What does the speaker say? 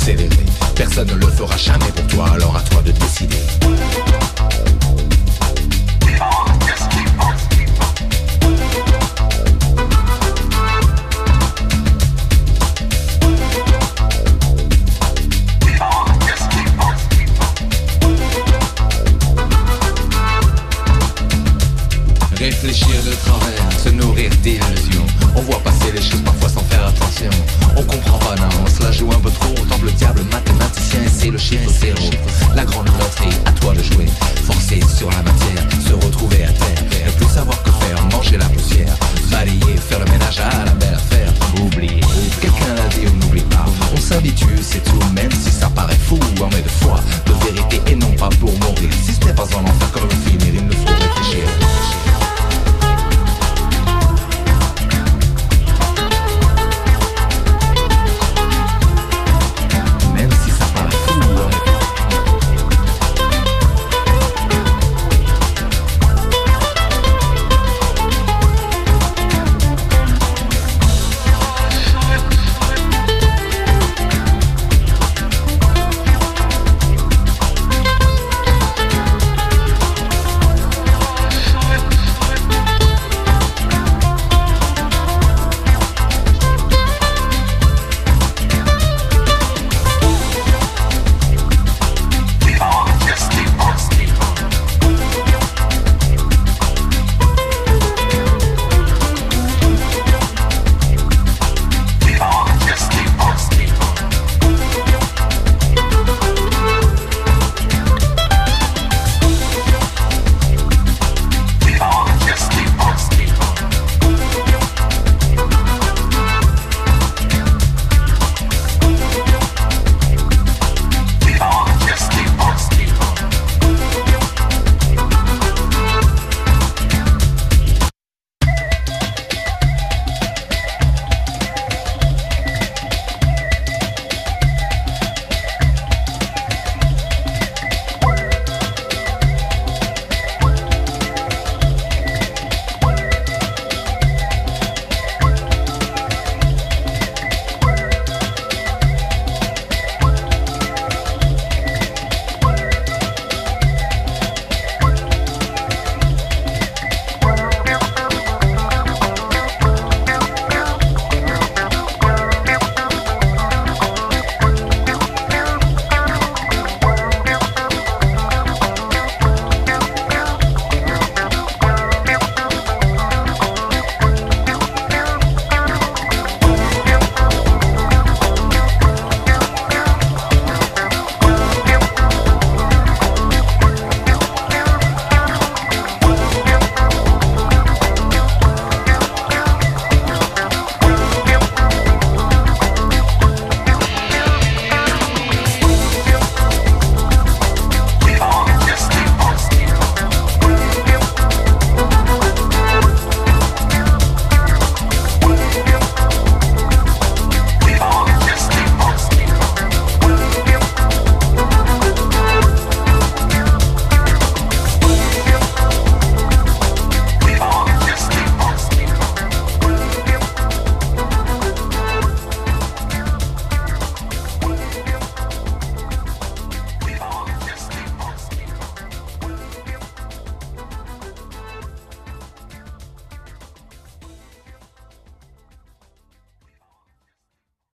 accélérer. Personne ne le fera jamais pour toi, alors à toi de décider. Réfléchir de travers, se nourrir d'illusions. On voit passer les choses parfois sans faire attention. On comprend pas, non, on se la joue un peu trop. Temple le diable, mathématicien, c'est le chiffre zéro. La grande loterie, à toi de jouer. Forcer sur la matière, se retrouver à terre. Ne plus savoir que faire, manger la poussière. Balayer, faire le ménage à la belle affaire. Oublier, quelqu'un l'a dit, on n'oublie pas. On s'habitue, c'est tout, même si ça paraît fou. En mais de foi, de vérité et non pas pour mourir. Si ce n'est pas en enfer comme le film